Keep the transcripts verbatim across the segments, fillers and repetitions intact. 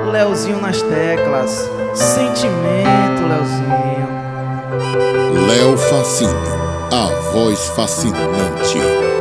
Leozinho nas teclas, sentimento, Leozinho. Léo Facine, a voz fascinante.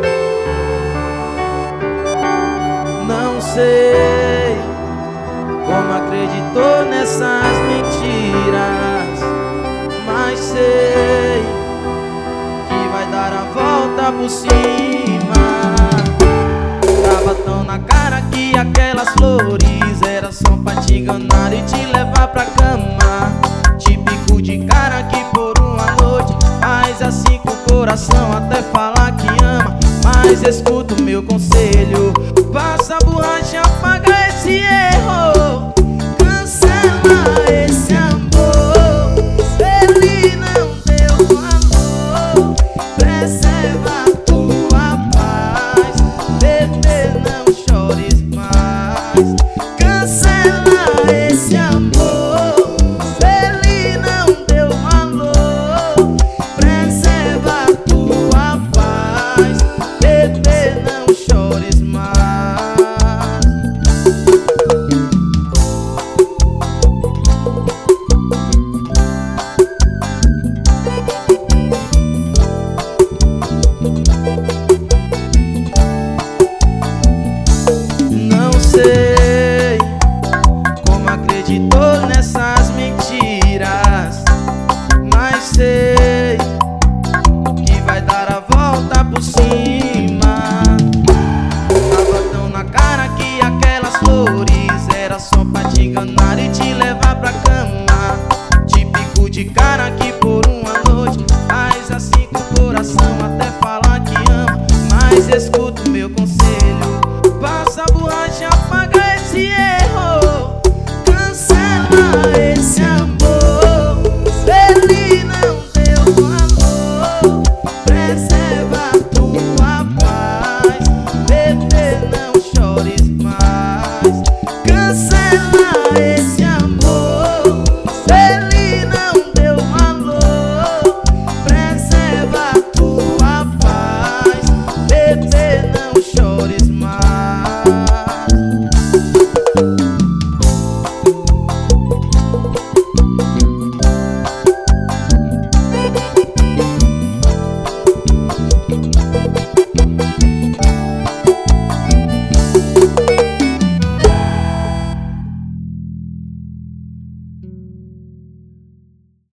Não sei como acreditou nessas mentiras, mas sei que vai dar a volta por cima. Tava tão na cara que aquelas flores era só pra te enganar e te levar pra cama. Típico de cara que por uma noite faz assim com o coração até falar que ama. Mas escuta o meu conselho, passa a borracha, apaga esse erro, cancela esse amor. Ele não deu valor, preserva a tua paz, bebê, não chores mais. Cancela esse amor, ele não deu valor, preserva a tua paz, bebê, não chores mais.